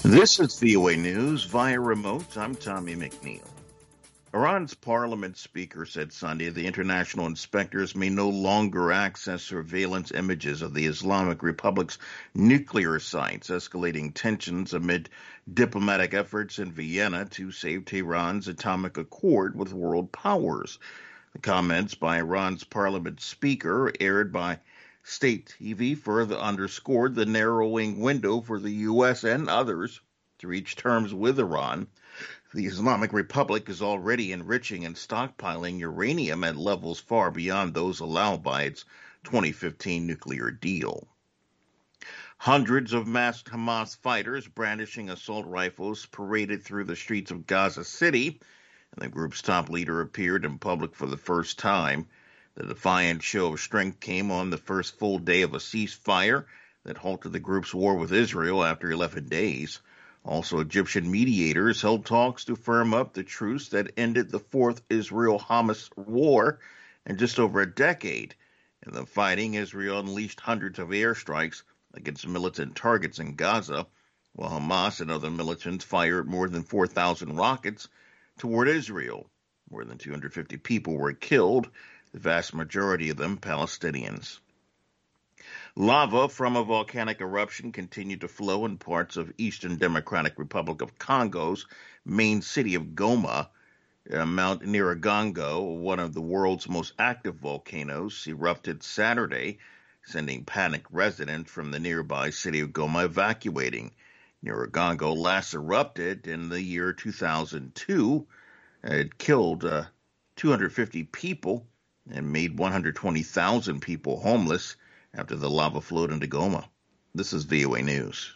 This is VOA News via remote. I'm Tommy McNeil. Iran's parliament speaker said Sunday the international inspectors may no longer access surveillance images of the Islamic Republic's nuclear sites, escalating tensions amid diplomatic efforts in Vienna to save Tehran's atomic accord with world powers. The comments by Iran's parliament speaker, aired by state TV, further underscored the narrowing window for the U.S. and others to reach terms with Iran. The Islamic Republic is already enriching and stockpiling uranium at levels far beyond those allowed by its 2015 nuclear deal. Hundreds of masked Hamas fighters brandishing assault rifles paraded through the streets of Gaza City, and the group's top leader appeared in public for the first time. The defiant show of strength came on the first full day of a ceasefire that halted the group's war with Israel after 11 days. Also, Egyptian mediators held talks to firm up the truce that ended the fourth Israel-Hamas war in just over a decade. In the fighting, Israel unleashed hundreds of airstrikes against militant targets in Gaza, while Hamas and other militants fired more than 4,000 rockets toward Israel. More than 250 people were killed, the vast majority of them Palestinians. Lava from a volcanic eruption continued to flow in parts of Eastern Democratic Republic of Congo's main city of Goma. Mount Nyiragongo, one of the world's most active volcanoes, erupted Saturday, sending panicked residents from the nearby city of Goma evacuating. Nyiragongo last erupted in the year 2002. It killed 250 people and made 120,000 people homeless after the lava flowed into Goma. This is VOA News.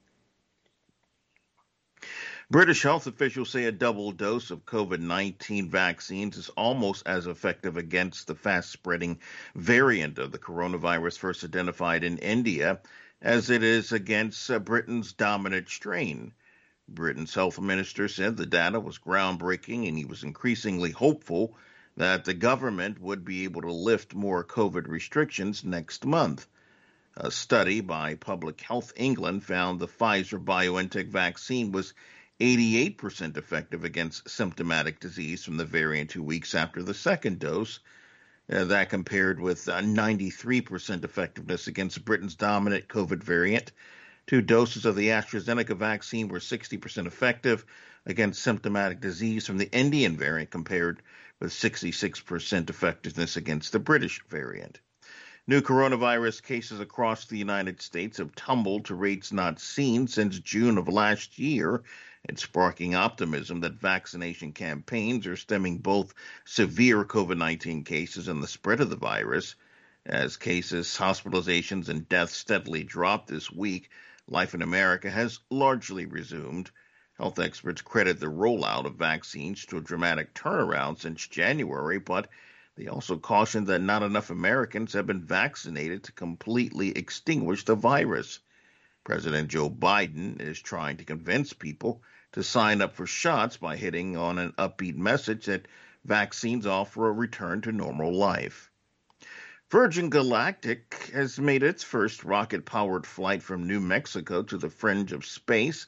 British health officials say a double dose of COVID-19 vaccines is almost as effective against the fast-spreading variant of the coronavirus first identified in India as it is against Britain's dominant strain. Britain's health minister said the data was groundbreaking and he was increasingly hopeful that the government would be able to lift more COVID restrictions next month. A study by Public Health England found the Pfizer-BioNTech vaccine was 88% effective against symptomatic disease from the variant 2 weeks after the second dose. That compared with 93% effectiveness against Britain's dominant COVID variant. 2 doses of the AstraZeneca vaccine were 60% effective against symptomatic disease from the Indian variant compared with 66% effectiveness against the British variant. New coronavirus cases across the United States have tumbled to rates not seen since June of last year. It's sparking optimism that vaccination campaigns are stemming both severe COVID-19 cases and the spread of the virus. As cases, hospitalizations, and deaths steadily drop this week, life in America has largely resumed. Health experts credit the rollout of vaccines to a dramatic turnaround since January, but they also caution that not enough Americans have been vaccinated to completely extinguish the virus. President Joe Biden is trying to convince people to sign up for shots by hitting on an upbeat message that vaccines offer a return to normal life. Virgin Galactic has made its first rocket-powered flight from New Mexico to the fringe of space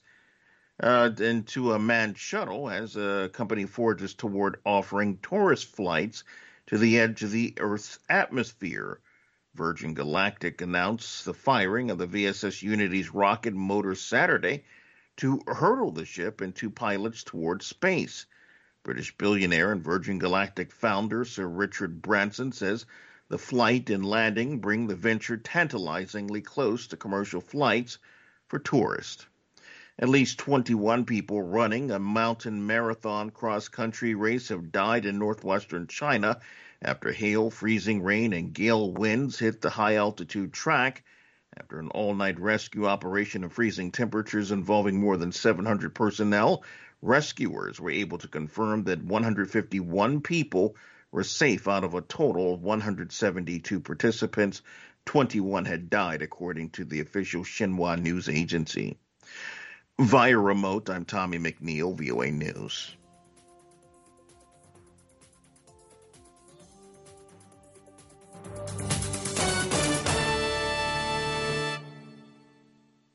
into a manned shuttle as a company forges toward offering tourist flights to the edge of the Earth's atmosphere. Virgin Galactic announced the firing of the VSS Unity's rocket motor Saturday to hurtle the ship and 2 pilots towards space. British billionaire and Virgin Galactic founder Sir Richard Branson says the flight and landing bring the venture tantalizingly close to commercial flights for tourists. At least 21 people running a mountain marathon cross-country race have died in northwestern China after hail, freezing rain, and gale winds hit the high-altitude track. After an all-night rescue operation in freezing temperatures involving more than 700 personnel, rescuers were able to confirm that 151 people were safe out of a total of 172 participants. 21 had died, according to the official Xinhua news agency. Via remote, I'm Tommy McNeil, VOA News.